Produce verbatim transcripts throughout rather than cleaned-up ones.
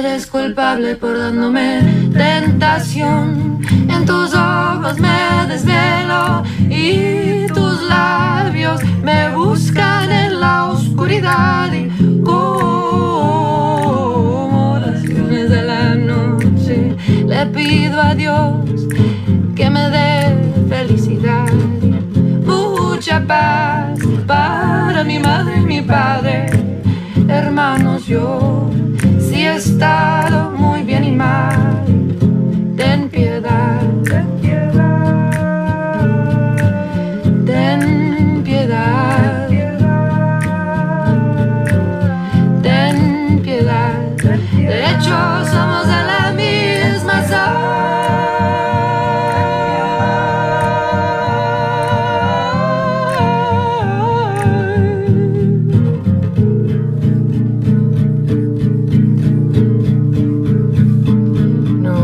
Eres culpable por dándome tentación. En tus ojos me desvelo y tus labios me buscan en la oscuridad. Y como oraciones de la noche le pido a Dios que me dé felicidad. Mucha paz para mi madre y mi padre. Hermanos, yo sí he estado muy bien y mal. Ten piedad, ten piedad, ten piedad, ten piedad. De hecho, somos de la misma sangre. No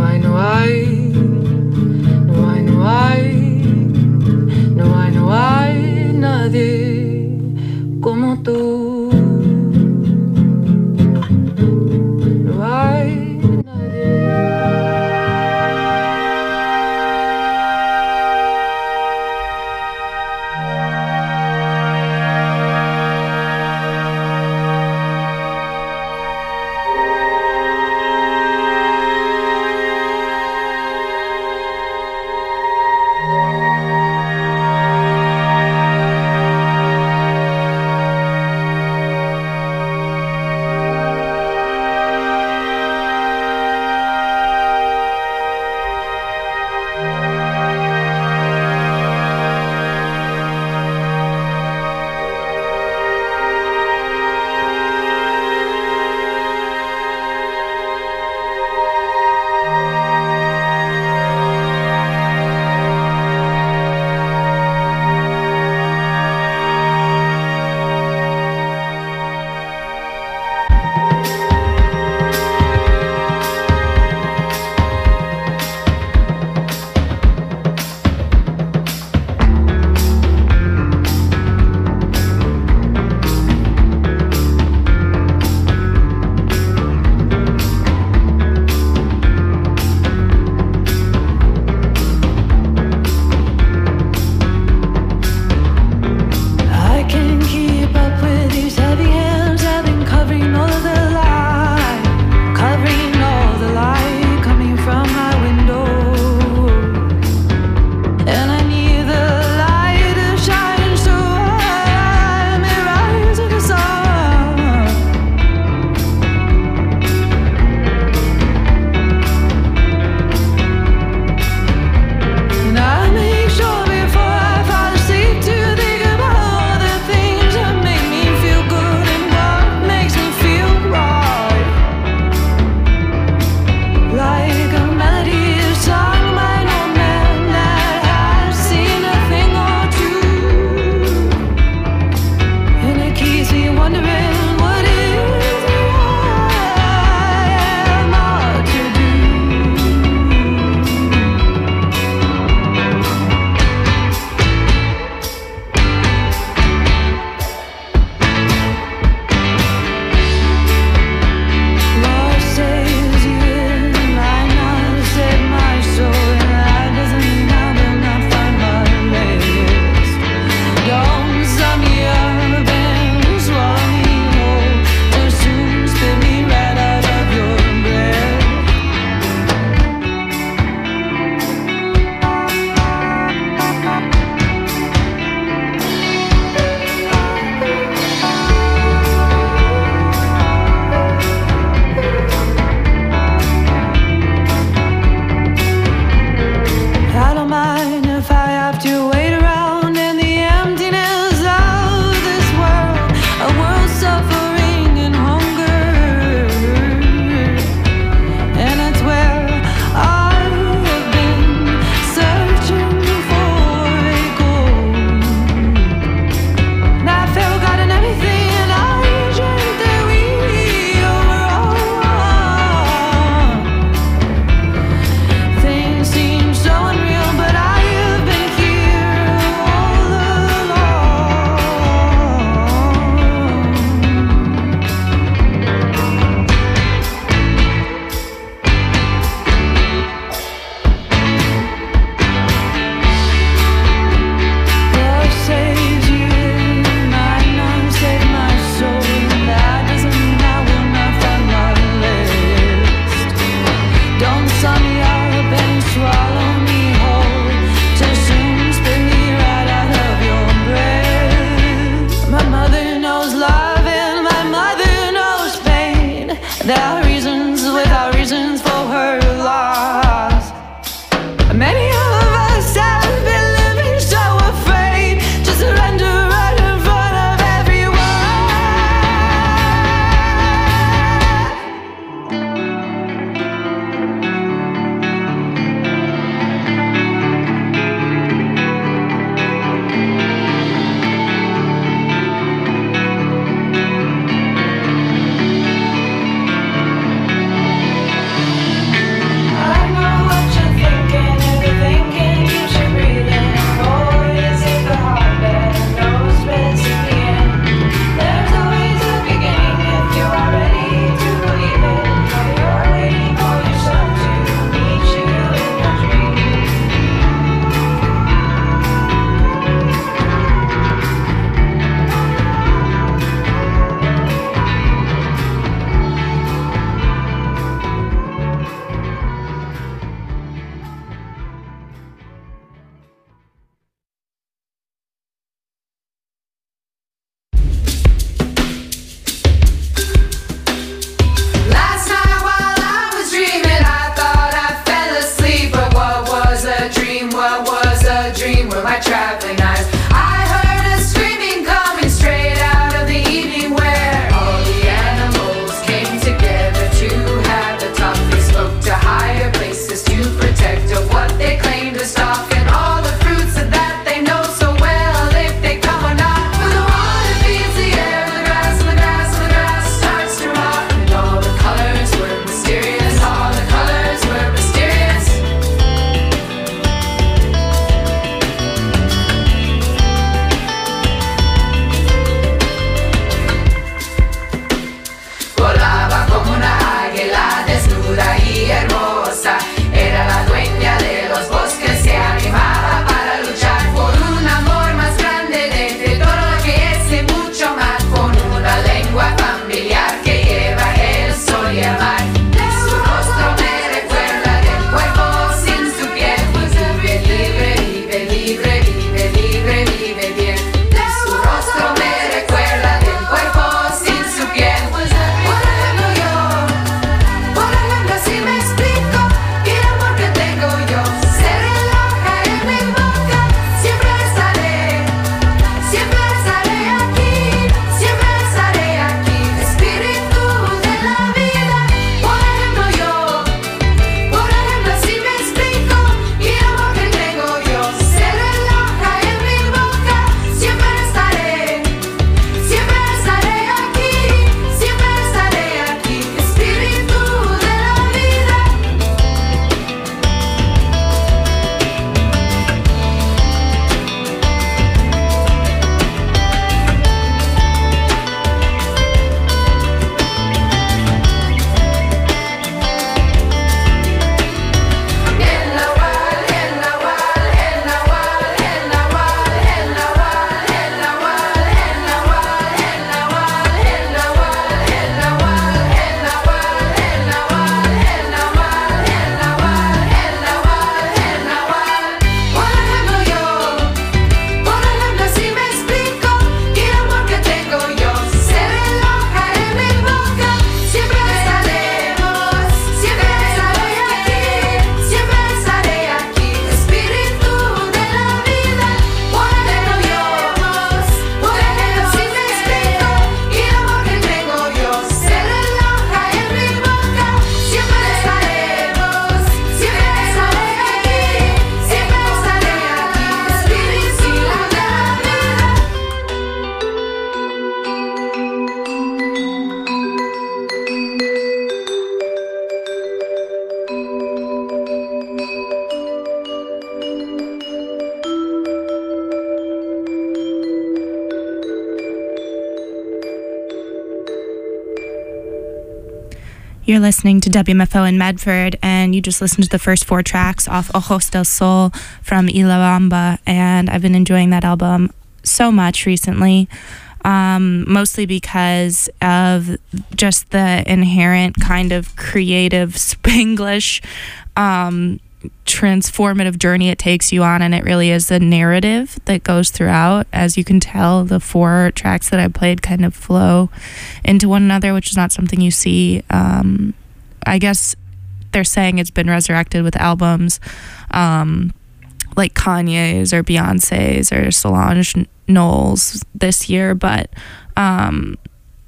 You're listening to W M F O in Medford, and you just listened to the first four tracks off Ojos del Sol from Y La Bamba, and I've been enjoying that album so much recently, um, mostly because of just the inherent kind of creative Spanglish um, transformative journey it takes you on, and it really is the narrative that goes throughout. As you can tell, the four tracks that I played kind of flow into one another, which is not something you see. um I guess they're saying it's been resurrected with albums um like Kanye's or Beyonce's or Solange Knowles this year, but um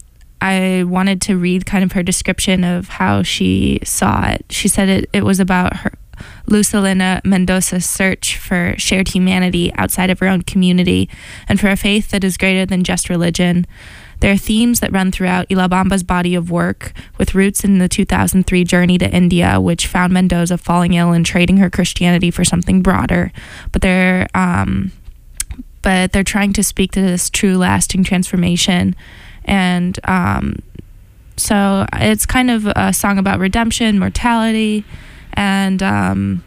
I wanted to read kind of her description of how she saw it. She said it, it was about her Lucelena Mendoza's search for shared humanity outside of her own community and for a faith that is greater than just religion. There are themes that run throughout Y La Bamba's body of work, with roots in the two thousand three journey to India, which found Mendoza falling ill and trading her Christianity for something broader. But they're um, but they're trying to speak to this true, lasting transformation, and um, so it's kind of a song about redemption, mortality. And um,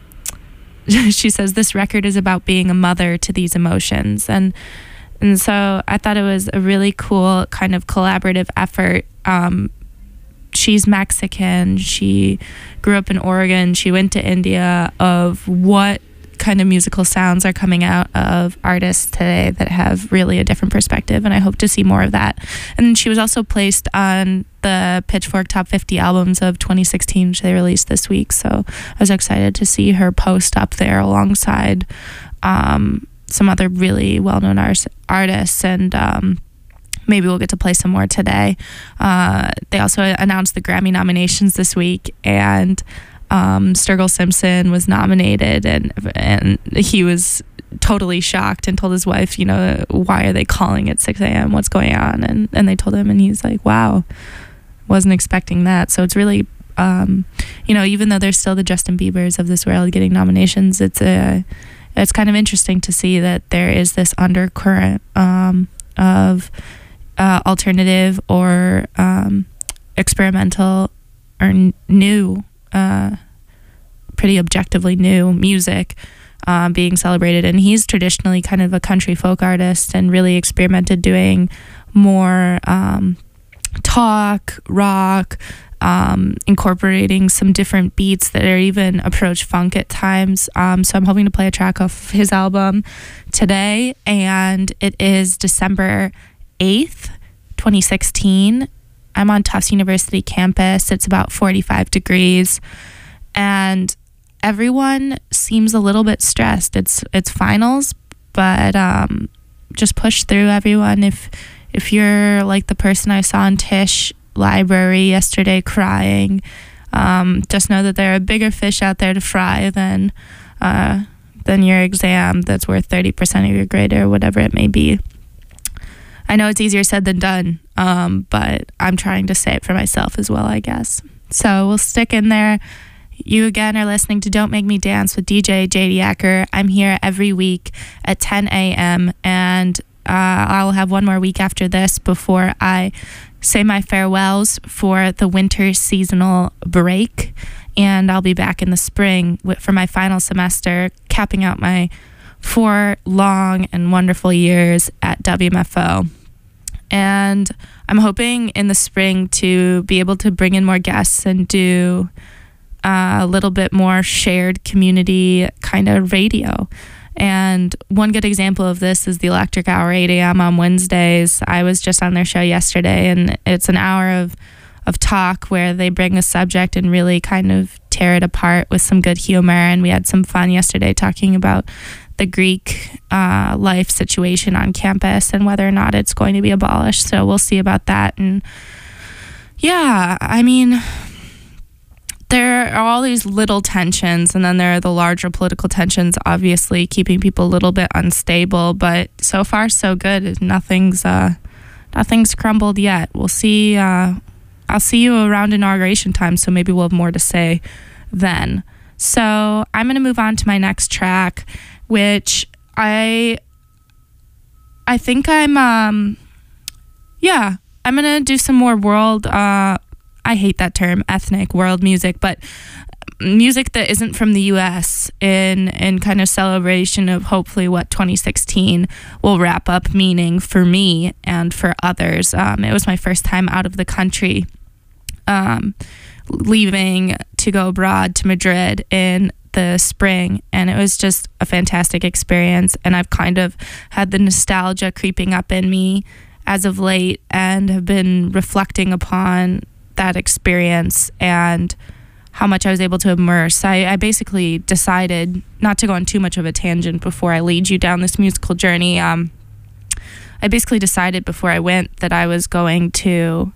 she says this record is about being a mother to these emotions. And and so I thought it was a really cool kind of collaborative effort. Um, she's Mexican. She grew up in Oregon. She went to India. Of what kind of musical sounds are coming out of artists today that have really a different perspective, and I hope to see more of that. And she was also placed on the Pitchfork Top fifty Albums of twenty sixteen, which they released this week, so I was excited to see her post up there alongside um, some other really well-known art- artists, and um, maybe we'll get to play some more today. Uh, they also announced the Grammy nominations this week, and Um, Sturgill Simpson was nominated, and and he was totally shocked and told his wife, you know, why are they calling at six a.m.? What's going on? And and they told him, and he's like, wow, wasn't expecting that. So it's really, um, you know, even though there's still the Justin Biebers of this world getting nominations, it's a, it's kind of interesting to see that there is this undercurrent um, of uh, alternative or um, experimental or n- new. Uh, pretty objectively new music um, being celebrated, and he's traditionally kind of a country folk artist and really experimented doing more um, talk, rock, um, incorporating some different beats that are even approach funk at times. Um, so I'm hoping to play a track off his album today, and it is December eighth, twenty sixteen. I'm on Tufts University campus. It's about forty-five degrees, and everyone seems a little bit stressed. It's it's finals, but um, just push through, everyone. If if you're like the person I saw in Tisch Library yesterday crying, um, just know that there are bigger fish out there to fry than uh, than your exam that's worth thirty percent of your grade or whatever it may be. I know it's easier said than done, um, but I'm trying to say it for myself as well, I guess. So we'll stick in there. You again are listening to Don't Make Me Dance with D J J D Acker. I'm here every week at ten a.m. and uh, I'll have one more week after this before I say my farewells for the winter seasonal break. And I'll be back in the spring for my final semester, capping out my four long and wonderful years at W M F O. And I'm hoping in the spring to be able to bring in more guests and do uh, a little bit more shared community kind of radio. And one good example of this is the Electric Hour, eight a.m. on Wednesdays. I was just on their show yesterday, and it's an hour of, of talk where they bring a subject and really kind of tear it apart with some good humor. And we had some fun yesterday talking about the Greek uh, life situation on campus and whether or not it's going to be abolished. So we'll see about that. And yeah, I mean, there are all these little tensions, and then there are the larger political tensions, obviously keeping people a little bit unstable. But so far, so good. Nothing's uh, nothing's crumbled yet. We'll see. Uh, I'll see you around inauguration time, so maybe we'll have more to say then. So I'm going to move on to my next track, which I I think I'm um yeah I'm gonna do some more world. uh I I hate that term, ethnic world music, but music that isn't from the U S in in kind of celebration of hopefully what twenty sixteen will wrap up meaning for me and for others. Um, it was my first time out of the country, um, leaving to go abroad to Madrid in the spring, and it was just a fantastic experience. And I've kind of had the nostalgia creeping up in me as of late, and have been reflecting upon that experience and how much I was able to immerse. I, I basically decided not to go on too much of a tangent before I lead you down this musical journey. Um, I basically decided before I went that I was going to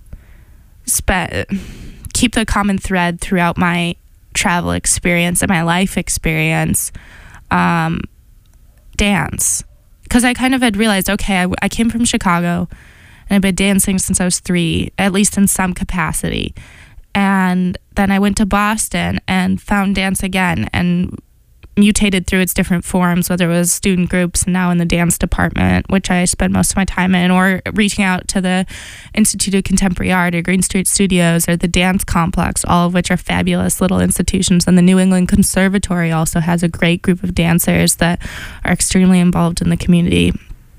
spe- keep the common thread throughout my travel experience and my life experience, um, dance. Because I kind of had realized, okay, I, I came from Chicago and I've been dancing since I was three, at least in some capacity. And then I went to Boston and found dance again and mutated through its different forms, whether it was student groups and now in the dance department, which I spend most of my time in, or reaching out to the Institute of Contemporary Art or Green Street Studios or the Dance Complex, all of which are fabulous little institutions. And the New England Conservatory also has a great group of dancers that are extremely involved in the community.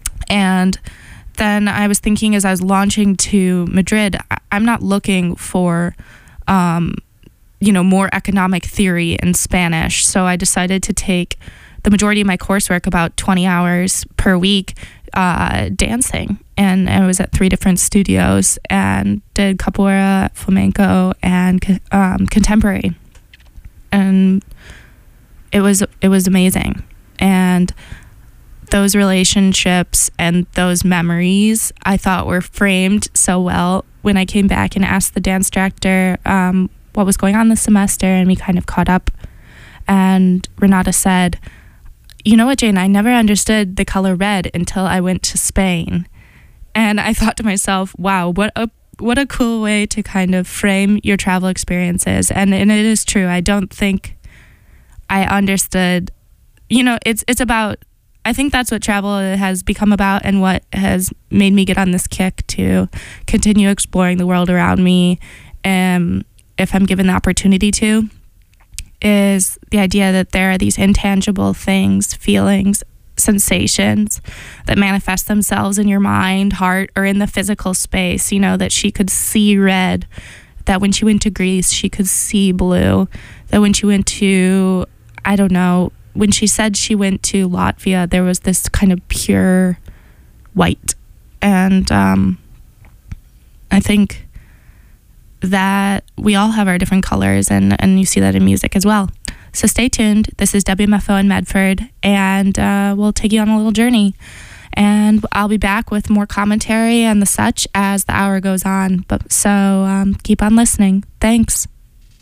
And then I was thinking, as I was launching to Madrid, I'm not looking for um, you know, more economic theory in Spanish. So I decided to take the majority of my coursework, about twenty hours per week, uh, dancing. And I was at three different studios and did capoeira, flamenco, and um, contemporary. And it was it was amazing. And those relationships and those memories I thought were framed so well when I came back and asked the dance director um, what was going on this semester, and we kind of caught up. And Renata said, you know what, Jane, I never understood the color red until I went to Spain. And I thought to myself, wow, what a what a cool way to kind of frame your travel experiences. And, and it is true. I don't think I understood, you know, it's it's about, I think that's what travel has become about, and what has made me get on this kick to continue exploring the world around me, um, if I'm given the opportunity to, is the idea that there are these intangible things, feelings, sensations that manifest themselves in your mind, heart, or in the physical space. You know, that she could see red, that when she went to Greece, she could see blue, that when she went to, I don't know, when she said she went to Latvia, there was this kind of pure white. And um, I think that we all have our different colors, and, and you see that in music as well. So stay tuned. This is W M F O in Medford, and uh, we'll take you on a little journey. And I'll be back with more commentary and the such as the hour goes on. But so um, keep on listening. Thanks.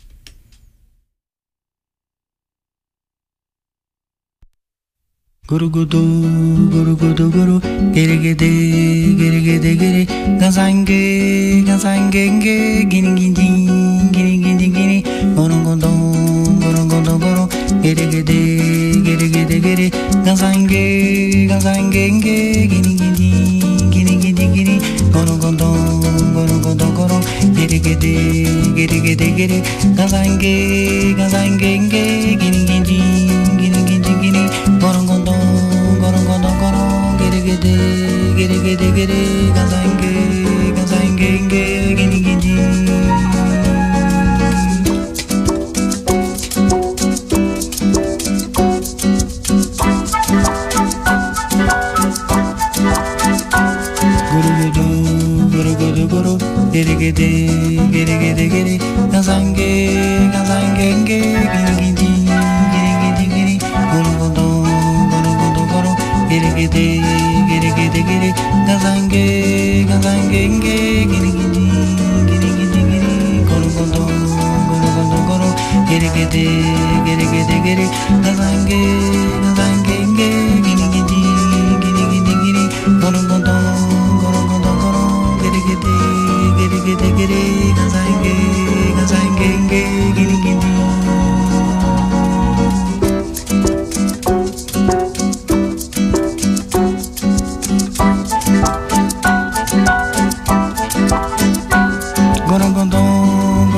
Guru gudu, guru gudu guru, giri gidi, giri gidi giri, gansange, gansange, gini gini, gini gini gini, guru gudu, guru gudu guru, giri gidi, giri gidi giri, gansange, gansange, gini gini, gini gini gini, guru gudu, guru gudu guru, giri gidi, giri gidi giri, gansange, gansange, gini gini, gini gini gini, guru gudu. Giri giri giri giri giri gansange gansange gini gini. Guru gudu guru gudu guru giri giri giri giri giri gansange gansange gini gini giri giri giri guru gudu guru gudu guru giri giri giri giri giri gansange gansange gini gini gini gini gini guru gudu guru gudu guru giri giri giri giri giri gansange gansange gini gini gini gini gini guru gudu guru gudu guru giri giri giri giri giri gansange gansange gini gini. Guru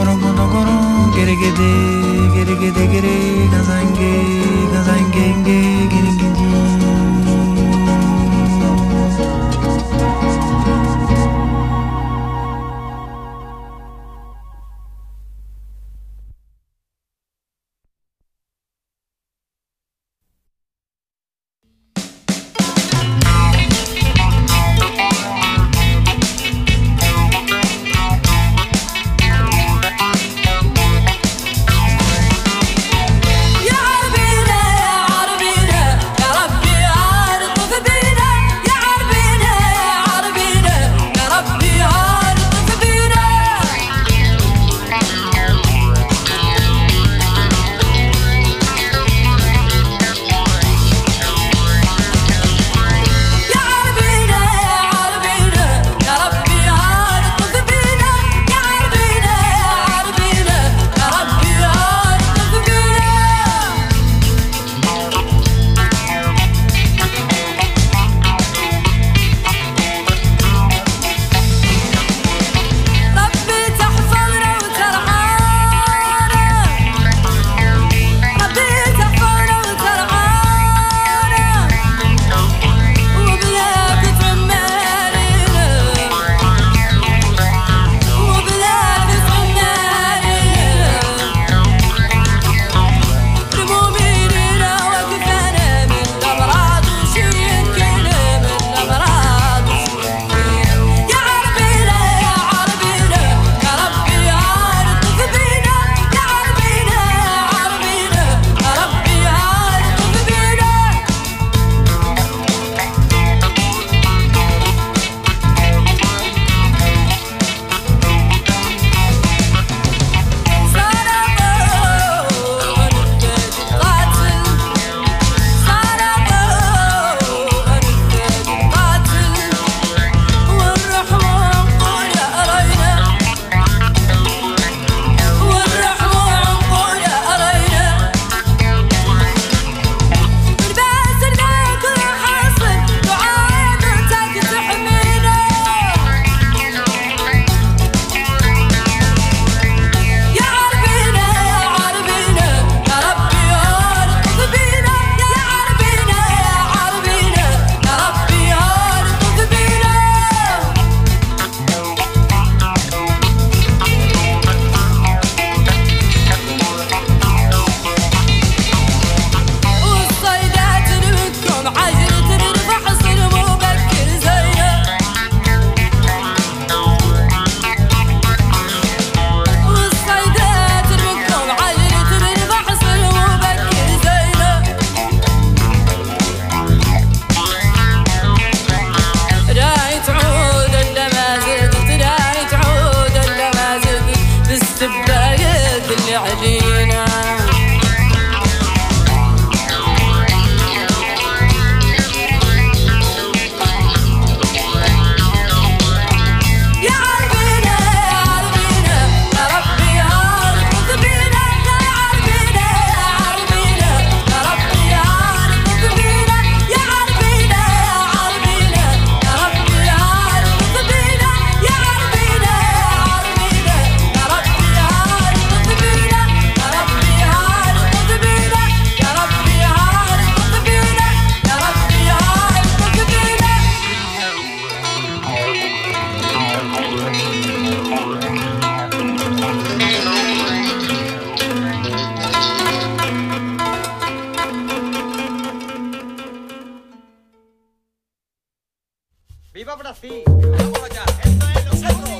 Ahora sí, vamos allá. Esto es los centros.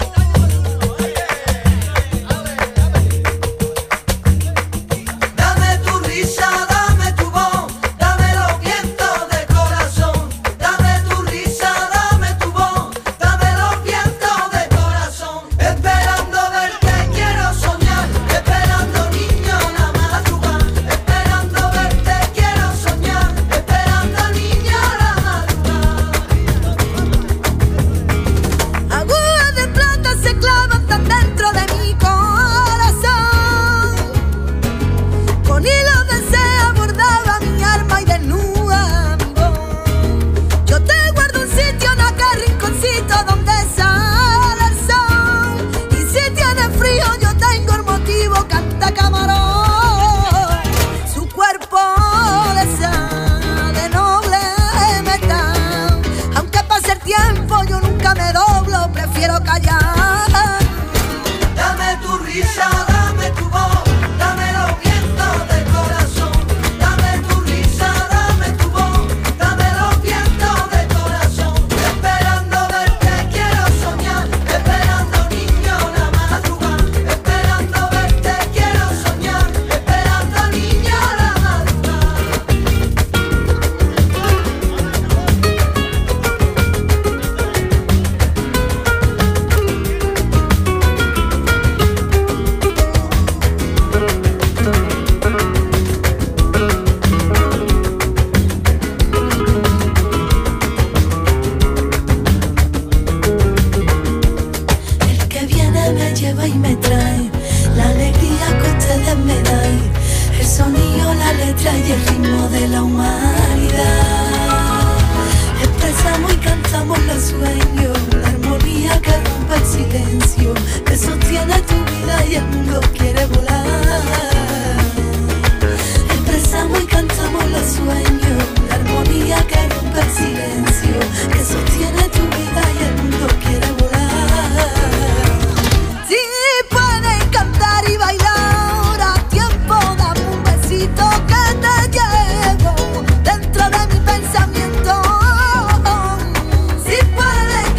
Dame tu risa, dame tu voz, dame los vientos del corazón. Dame tu risa, dame tu voz, dame los vientos del corazón. Esperando verte quiero soñar, esperando niño la madrugada. Esperando verte quiero soñar, esperando niño la madrugada. Agujas de plata se clavan tan dentro de mi corazón. Con hilos de seda bordaba mi alma y desnuda mi voz. Yo te guardo un sitio en aquel rinconcito donde sale el sol. Y si tienes frío yo tengo el motivo, canta camarón. Su cuerpo de sal, de noble metal. Aunque pase el tiempo yo nunca me doblo, prefiero callar. Dame tu risa, dame tu voz, dame los vientos del corazón. Dame tu risa, dame tu voz, dame los vientos del corazón. Esperando verte quiero soñar, esperando niño la madrugada. Esperando verte quiero soñar, esperando niño la madrugada. El que viene me lleva y me trae la alegría que ustedes me dan, el sonido, la letra y el ritmo de la humanidad. Expresamos y cantamos los sueños, la armonía que rompe el silencio, que sostiene tu vida y el mundo quiere volar. Expresamos y cantamos los sueños, la armonía que rompe el silencio, que sostiene tu vida y el mundo quiere volar. Si puedes cantar y bailar a tiempo, dame un besito que te llevo dentro de mi pensamiento. Si puedes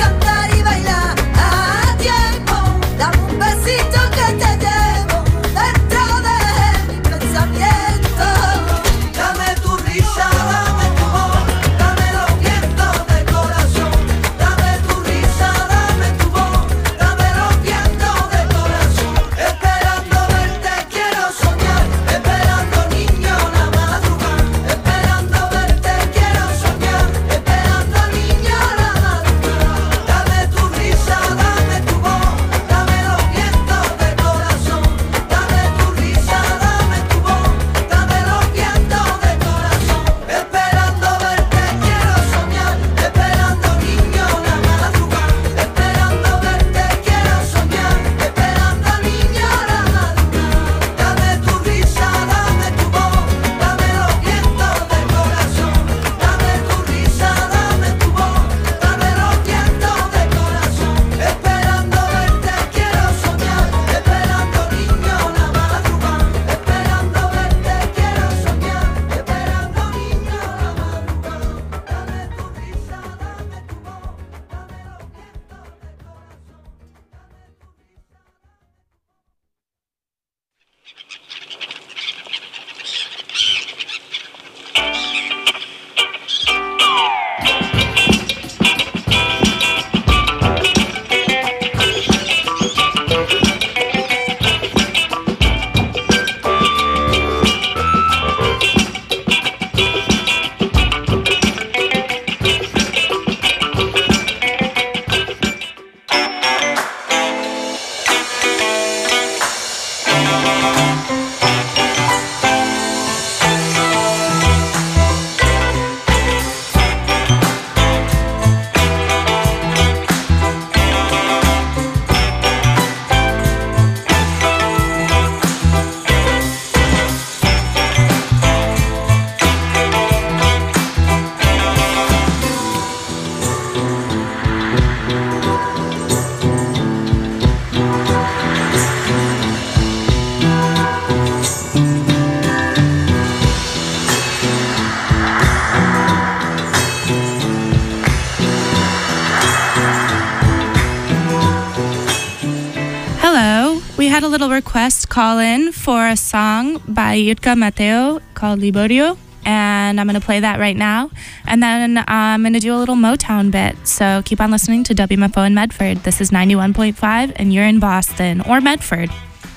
had a little request call in for a song by Yurka Mateo called Liborio, and I'm going to play that right now. And then uh, I'm going to do a little Motown bit. So keep on listening to W M F O in Medford. This is ninety-one point five, and you're in Boston or Medford.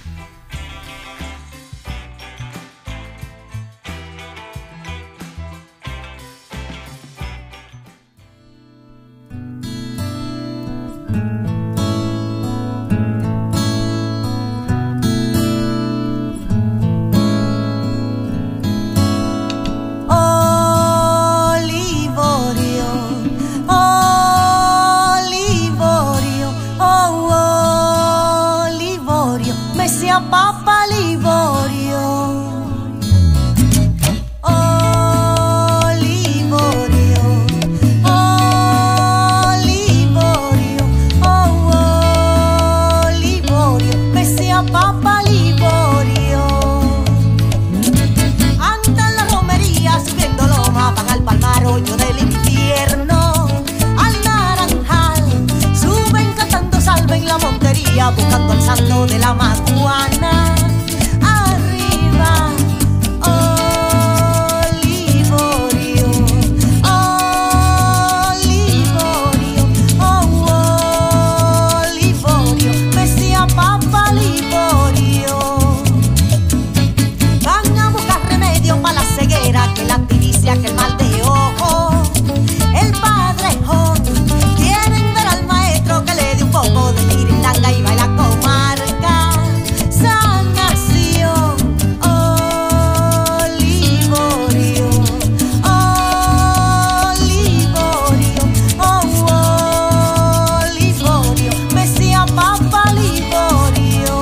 Papa Liborio, oh Liborio, oh Liborio, oh, oh Liborio, me sea Papa Liborio. Andan las romerías subiendo loma, van al palmar hoyo del infierno, al naranjal, suben cantando salve en la montería, buscando al santo de la macuana. Arriba, oh Liborio, oh Liborio, oh, oh Liborio, me sea Papa Liborio. Van a buscar remedio para la ceguera, que la tiricia, que el mal de ojo, el padrejón. Quieren ver al maestro que le dé un poco de tiritanga y baila comarca. Sanación, oh Liborio, oh Liborio, oh, oh Liborio, me sea Papa Liborio.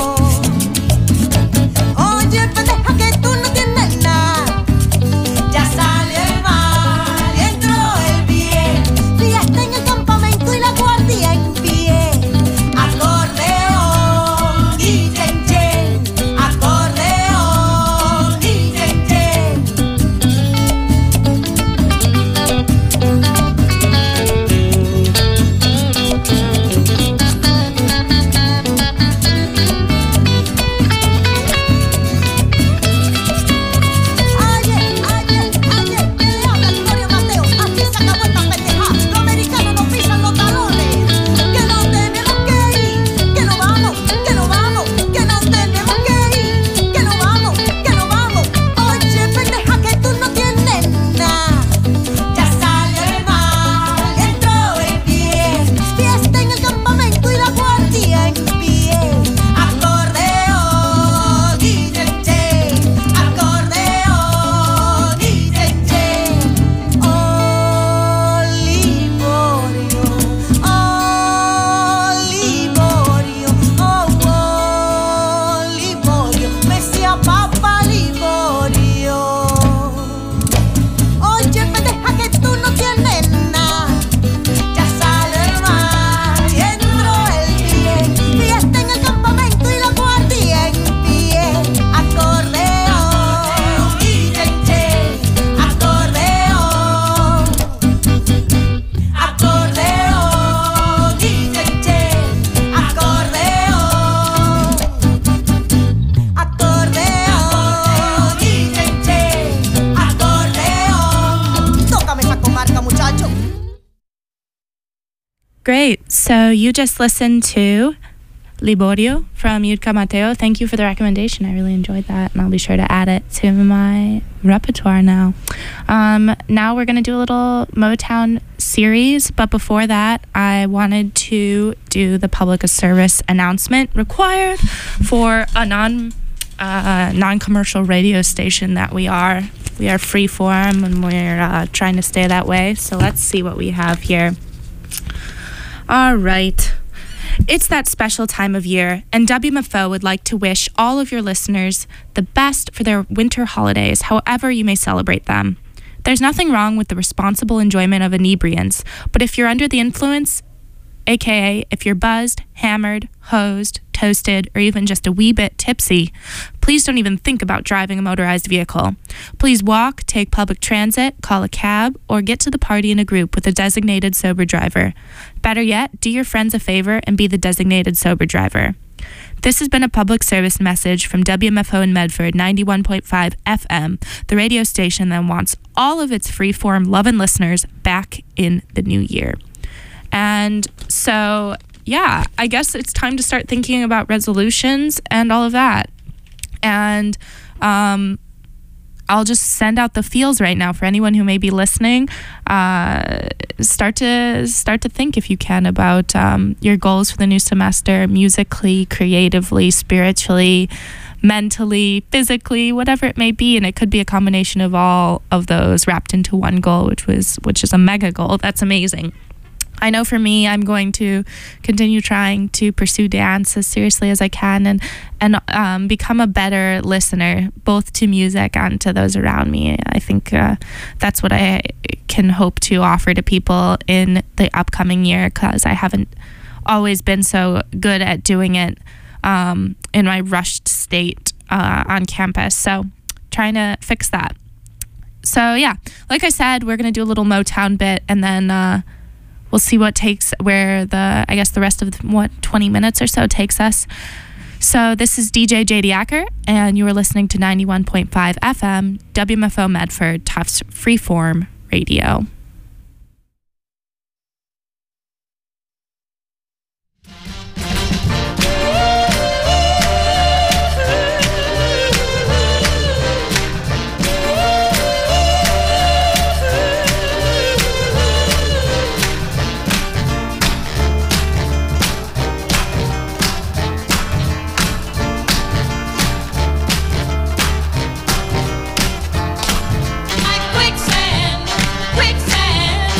Oye, pendeja, que tú no tienes nada, ya sale el mal y entró el bien. Fiesta en el campamento y la guardia en pie. Acordeón y chen chen, acordeón y chen chen. Ayer, ayer, ayer, que le habla Liborio Mateo. Aquí se acabó esta pendeja. Los americanos nos pisan los talones. Que no tenemos que ir, que no vamos, que no vamos, que no tenemos que ir, que no vamos, que no vamos. Oye, pendeja, que tú no tienes nada. Ya salió el mal, entró el bien. Fiesta en el campamento y la guardia en pie. Acordeón y chen chen, acordeón y chen chen. Oh Liborio, oh Liborio, oh, oh Liborio, me sea Papa Liborio. Oye, pendeja, que tú no tienes nada, ya sale el mal y entró el bien. Fiesta en el campamento y la guardia en pie. Acordeón y chen chen, acordeón, acordeón y chen chen, acordeón, acordeón y chen chen, acordeón. Tócame esa comarca, muchacho. Great. So you just listened to Liborio from Yurka Mateo. Thank you for the recommendation. I really enjoyed that, and I'll be sure to add it to my repertoire now. Um, now we're going to do a little Motown series, but before that, I wanted to do the public service announcement required for a non uh, non-commercial radio station that we are. We are free form, and we're uh, trying to stay that way. So let's see what we have here. All right. It's that special time of year, and W M F O would like to wish all of your listeners the best for their winter holidays, however you may celebrate them. There's nothing wrong with the responsible enjoyment of inebriants, but if you're under the influence, aka if you're buzzed, hammered, hosed, toasted, or even just a wee bit tipsy, please don't even think about driving a motorized vehicle. Please walk, take public transit, call a cab, or get to the party in a group with a designated sober driver. Better yet, do your friends a favor and be the designated sober driver. This has been a public service message from W M F O in Medford, ninety-one point five F M, the radio station that wants all of its freeform loving listeners back in the new year. And so, yeah, I guess it's time to start thinking about resolutions and all of that. And um, I'll just send out the feels right now for anyone who may be listening. Uh, start to start to think, if you can, about um, your goals for the new semester, musically, creatively, spiritually, mentally, physically, whatever it may be. And it could be a combination of all of those wrapped into one goal, which was which is a mega goal. That's amazing. I know for me, I'm going to continue trying to pursue dance as seriously as I can and and um, become a better listener, both to music and to those around me. I think uh, that's what I can hope to offer to people in the upcoming year, because I haven't always been so good at doing it um, in my rushed state uh, on campus. So trying to fix that. So yeah, like I said, we're going to do a little Motown bit, and then Uh, we'll see what takes, where the, I guess the rest of the, what, twenty minutes or so takes us. So this is D J J D Acker, and you are listening to ninety-one point five F M, W M F O Medford, Tufts Freeform Radio. Quicksand, quicksand.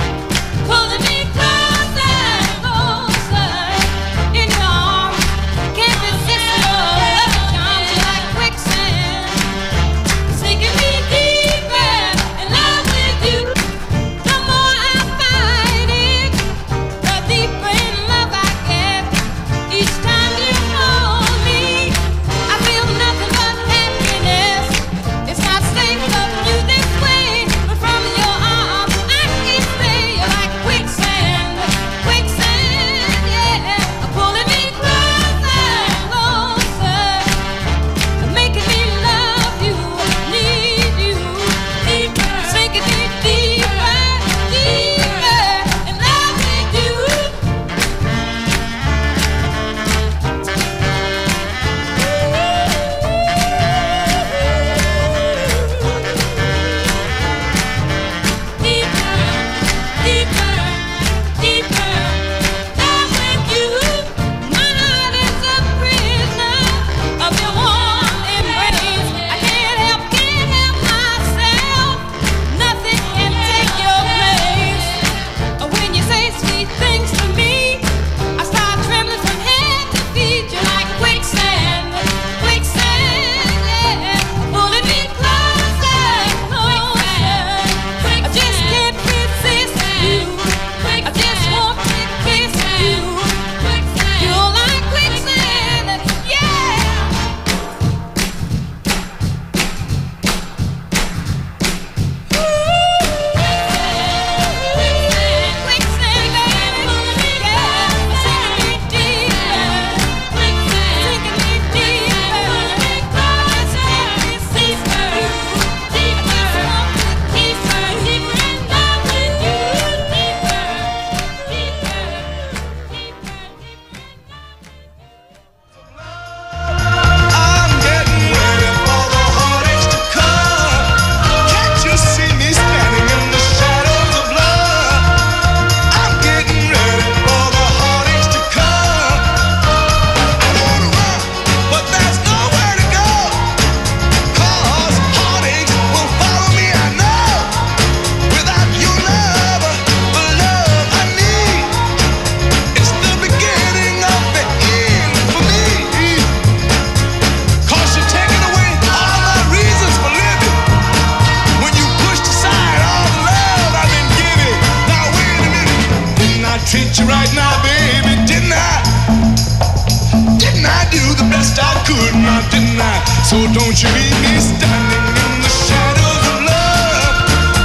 So don't you leave me standing in the shadows of love.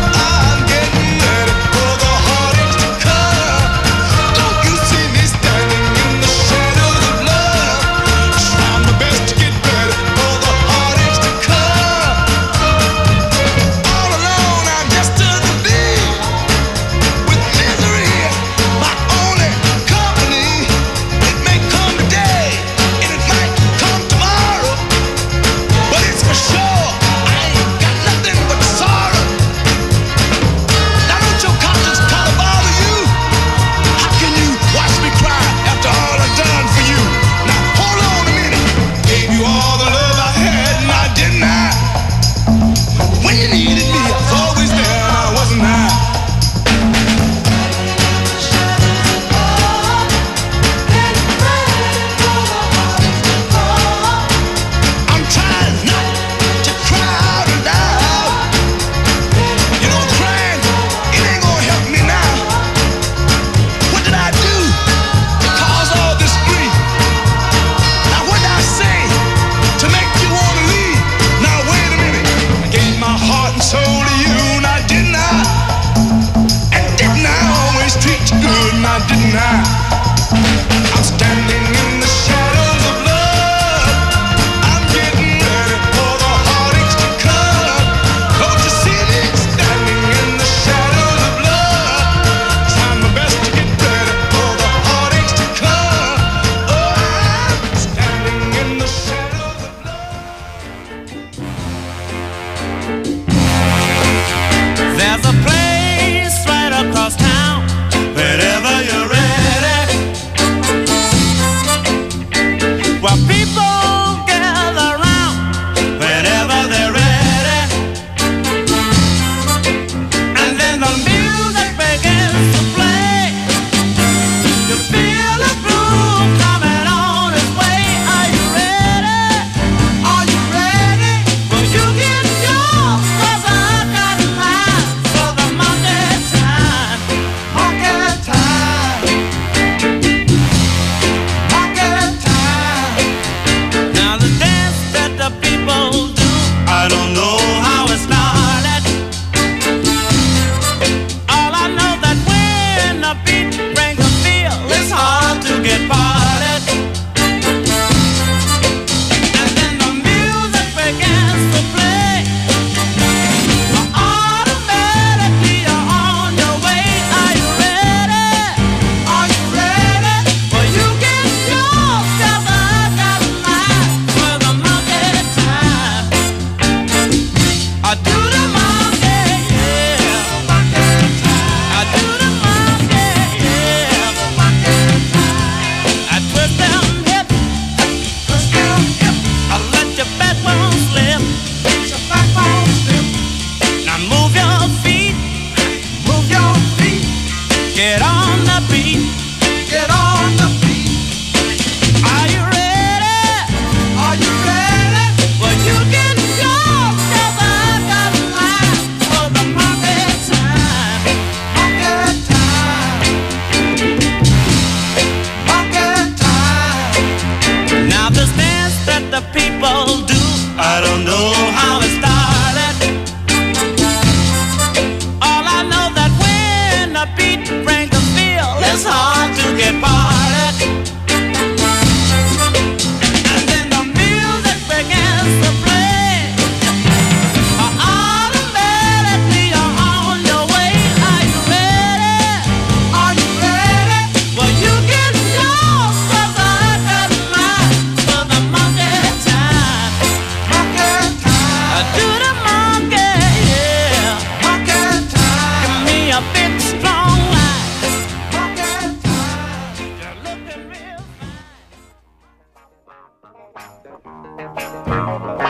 I'm getting ready for the heartaches to come. Don't you see me standing in the shadows of love,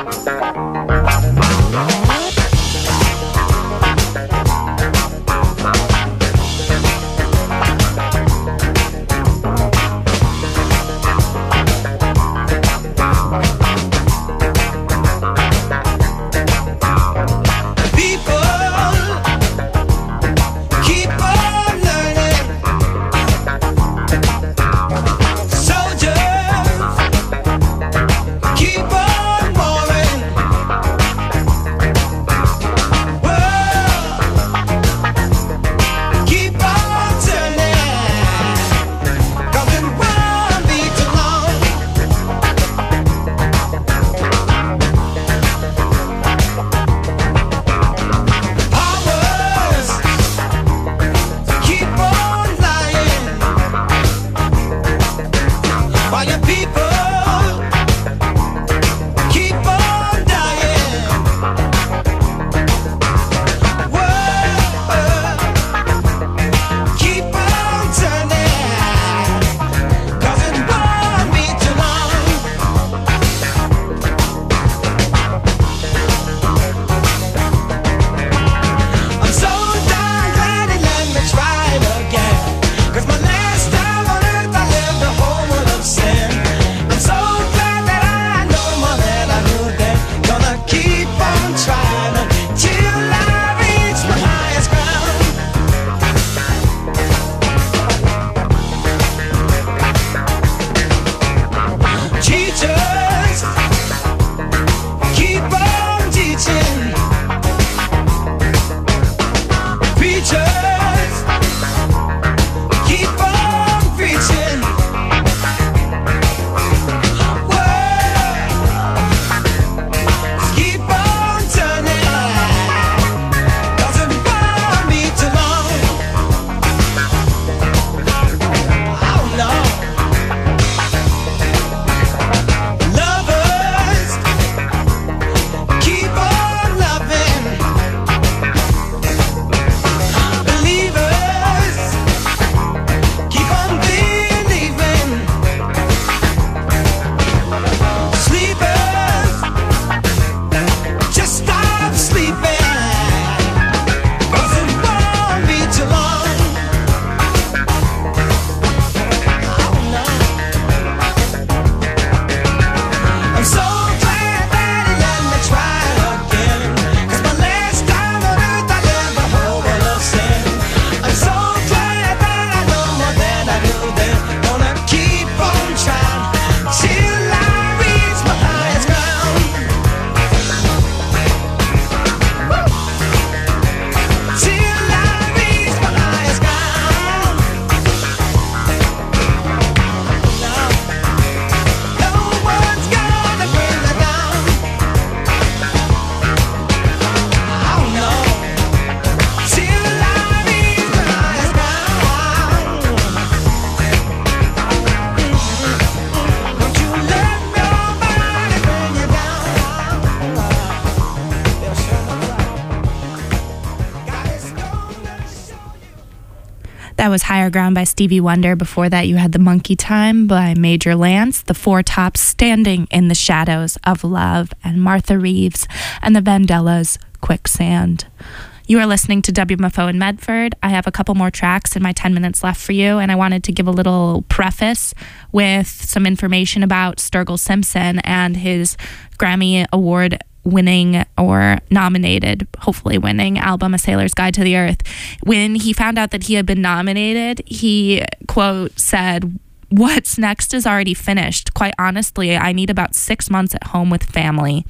That was Higher Ground by Stevie Wonder. Before that, you had The Monkey Time by Major Lance, The Four Tops, Standing in the Shadows of Love, and Martha Reeves and the Vandellas, Quicksand. You are listening to W M F O in Medford. I have a couple more tracks in my ten minutes left for you, and I wanted to give a little preface with some information about Sturgill Simpson and his Grammy Award winning or nominated, hopefully winning, album A Sailor's Guide to the Earth. When he found out that he had been nominated, he, quote, said, "What's next is already finished. Quite honestly, I need about six months at home with family."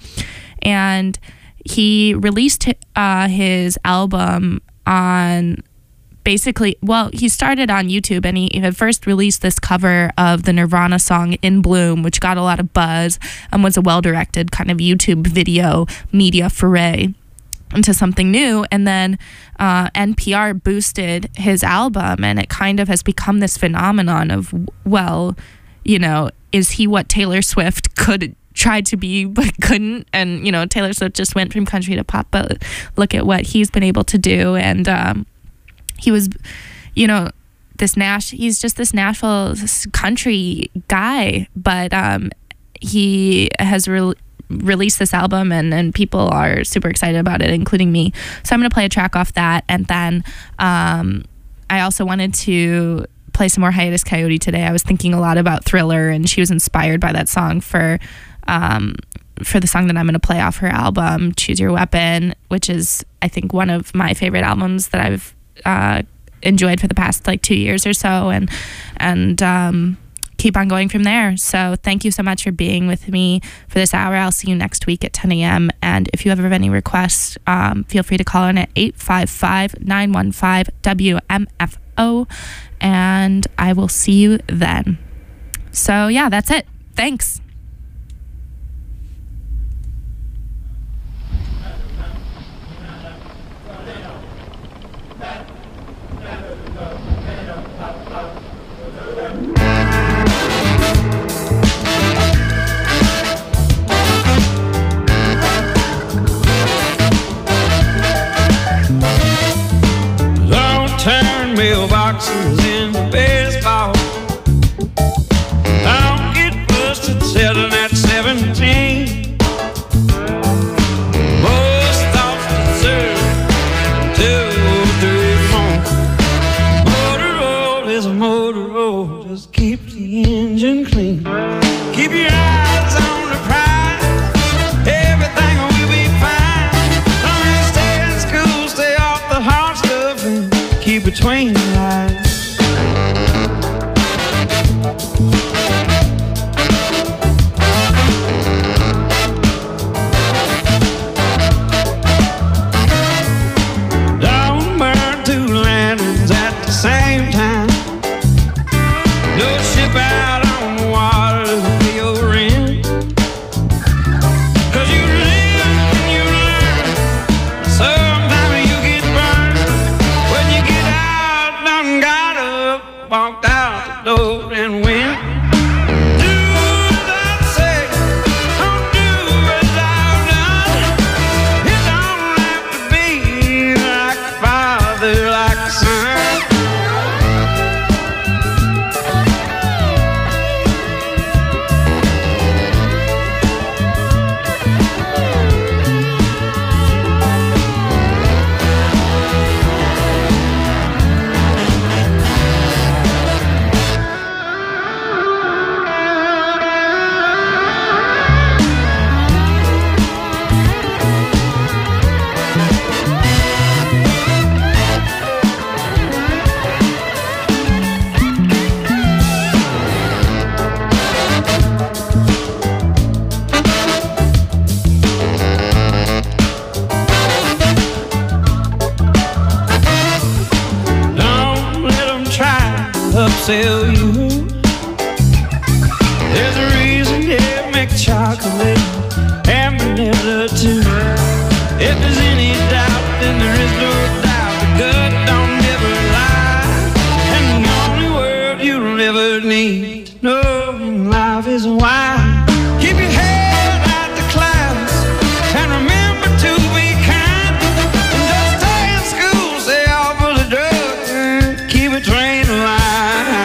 And he released uh, his album on basically, well, he started on YouTube, and he had first released this cover of the Nirvana song In Bloom, which got a lot of buzz and was a well-directed kind of YouTube video media foray into something new. And then uh, N P R boosted his album, and it kind of has become this phenomenon of, well, you know, is he what Taylor Swift could tried to be but couldn't? And, you know, Taylor Swift just went from country to pop, but look at what he's been able to do. And um, he was, you know, this Nash, he's just this Nashville country guy, but um, he has re- released this album, and, and people are super excited about it, including me. So I'm going to play a track off that, and then um, I also wanted to play some more Hiatus Coyote today. I was thinking a lot about Thriller, and she was inspired by that song for um, for the song that I'm going to play off her album, Choose Your Weapon, which is, I think, one of my favorite albums that I've uh, enjoyed for the past like two years or so, and and um, keep on going from there. So thank you so much for being with me for this hour. I'll see you next week at ten a.m. And if you ever have any requests, um, feel free to call in at eight five five, nine one five, W M F O, and I will see you then. So yeah, that's it. Thanks. Mailboxes in baseball. I'll get busted selling at seventeen. Most thoughts deserve two or three more. Motor road is a motor road. Just keep the engine clean. Keep your eyes on the prize. Everything will be fine. Long as you stay in school, stay off the hard stuff, and keep between the lines. Don't burn two lanterns at the same time. Don't ship out on the water to pay your rent. 'Cause you live and you learn. Sometimes you get burned. When you get out, done got up, walked out the door and went. Do as I say, don't do as I've done. It don't have to be like a father, like a son. Don't let them try to upsell you. There's a reason they make chocolate and vanilla too. If there's any doubt, then there is no doubt. The gut don't never lie. And the only word you'll ever need to know in life is why. Keep your head out the clouds and remember to be kind. And just stay in school, stay off of the drugs, and keep a train alive.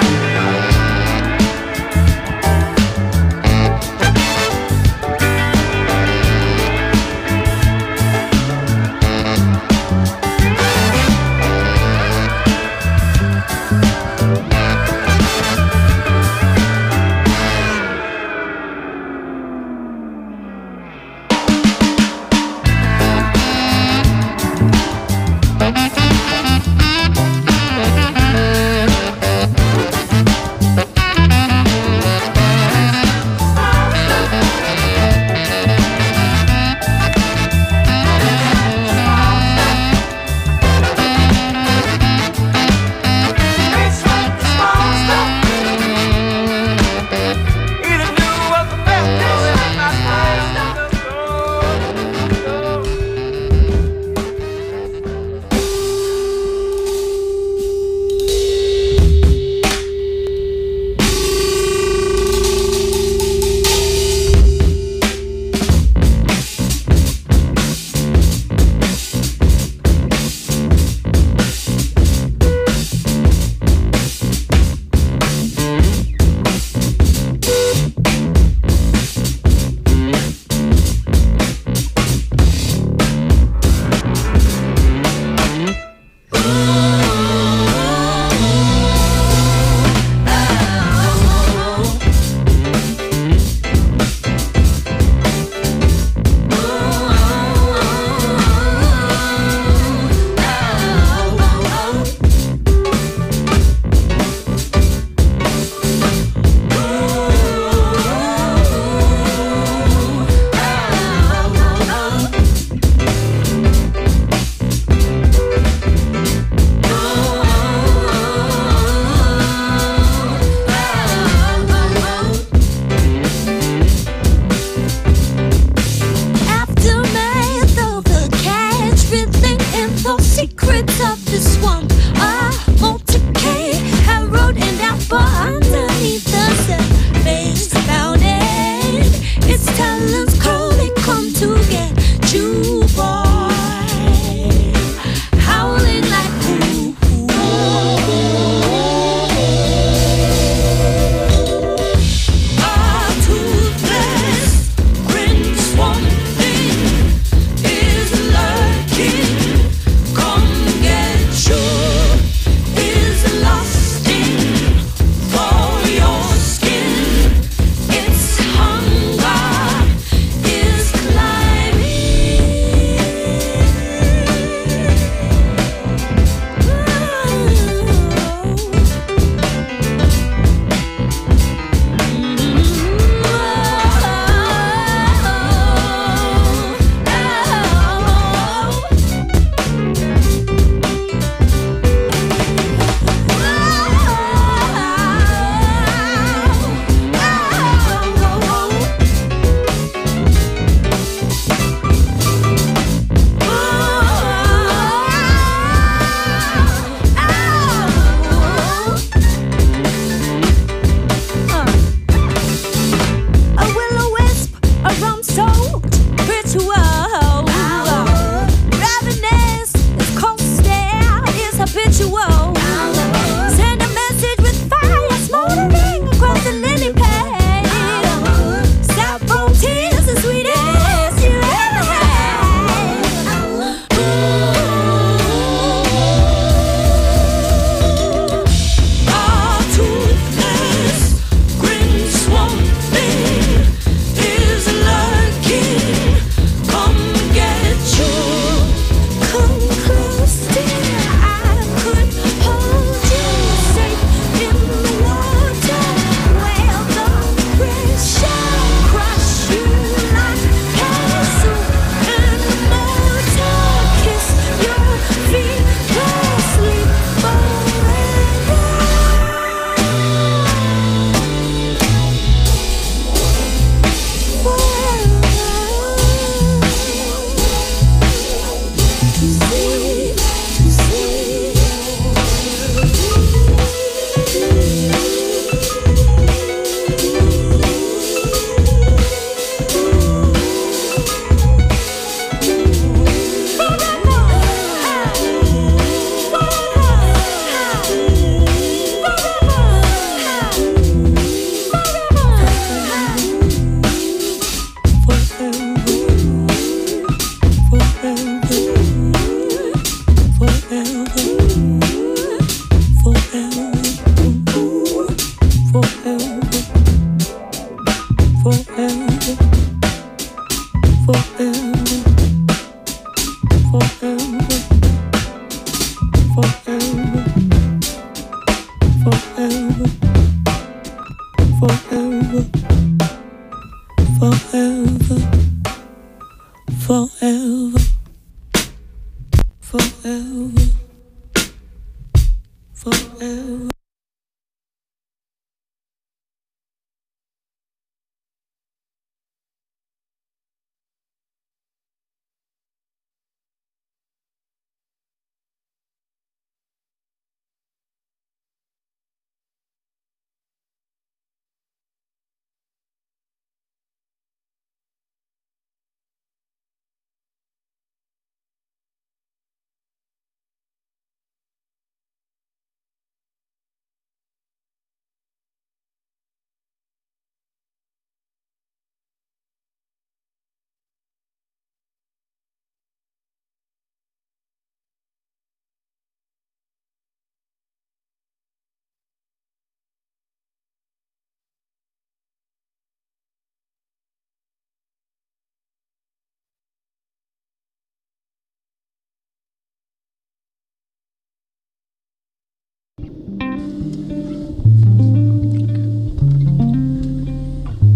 forever, forever.